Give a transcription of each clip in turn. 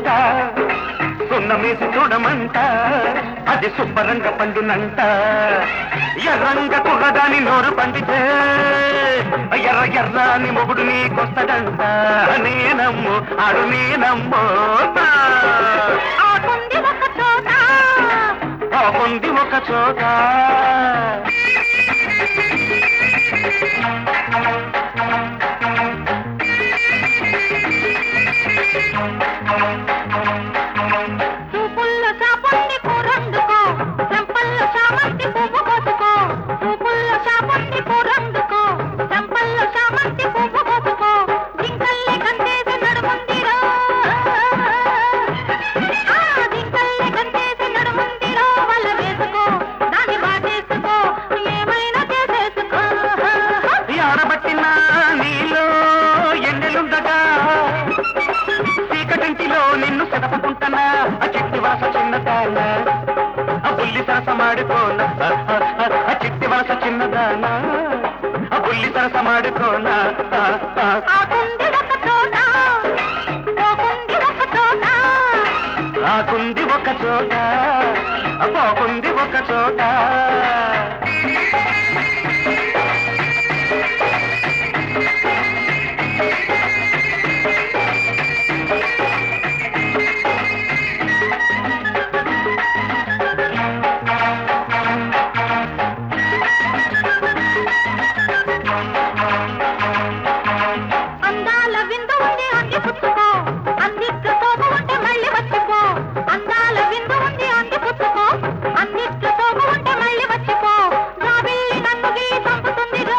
చోట సున్నమేసి చూడమంట అది శుభ్రంగా పండునంట ఎర్రంగ కుర్రదాని నోరు పండితే ఎర్ర ఎర్రాని మొగుడు నీకొస్తడంట నేనమ్ము ఆడు నేనమ్మో ఆకుంది ఒక చోట బాగుంది ఒక చోట చూపుల్లో చాపండి కూరందుకో చెంపల్లో చామంతి పువ్వు కోసుకో చూపుల్లో చాపండి కూరందుకో చెంపల్లో చామంతి పువ్వు కోసుకో జింకల్లే కందేసి నడుముందిరో జింకల్లే కందేసి నడుముందిరో వల్ల వేసుకో దాన్ని బాటేసుకో ఏమైనా చేసేసుకో ఆడబట్టిన నీలో ఎన్నెలుండగా చీకటింటిలో నిన్ను సెదపుకుంటున్నా ఆ చిట్టి వలస చిన్నదాన ఆ బుల్లి సరస మాడుకోన ఆ చిట్టి వలస చిన్నదాన ఆ బుల్లి సరస మాడుకోన ఆకుంది ఒక చోట పోకుంది ఒక చోట ఆకుంది ఒక చోట పోకుంది ఒక చోట అందాల విందు ఉంది అంది పుచ్చుకో అందిట్ల తోపు ఉంటే మళ్ళీ వచ్చిపో అందాల విందు ఉంది అంది పుచ్చుకో అందిట్ల తోపు ఉంటే మళ్ళీ వచ్చిపో రాబిల్లి నన్ను గీలి చంపుతుందిరో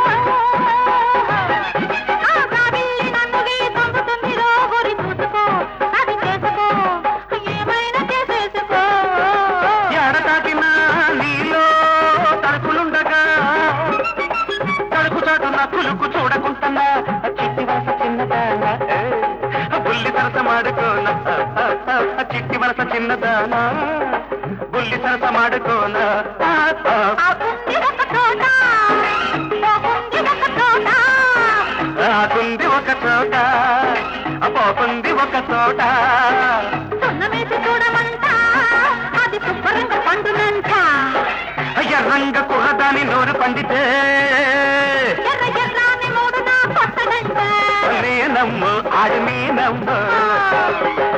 రాబిల్లి నన్ను గీలి చంపుతుందిరో గోరి చూసుకో అది చేసుకో ఏమైనా చేసేసుకో ఎడతాకిన నీలో తలుపులుండగా తలుపు చాటున కులుకు చూడకుంటున్నా చిట్టి వలస చిన్నదాన బుల్లి సరస మాడుకోన చిట్టి వలస చిన్నదాన బుల్లి సరస మాడుకోన ఆకుంది ఒక చోట పోకుంది ఒక చోట ఆకుంది ఒక చోట పోకుంది ఒక చోట సున్నమేసి చూడమంట అది శుభ్రంగా పండునంట ఎర్రంగ కుర్రదాని నోరు పండితే ఎర్ర ఎర్రాని మూడు నా కొత్తడంట నేనమ్ము ఆడు నేనమ్ము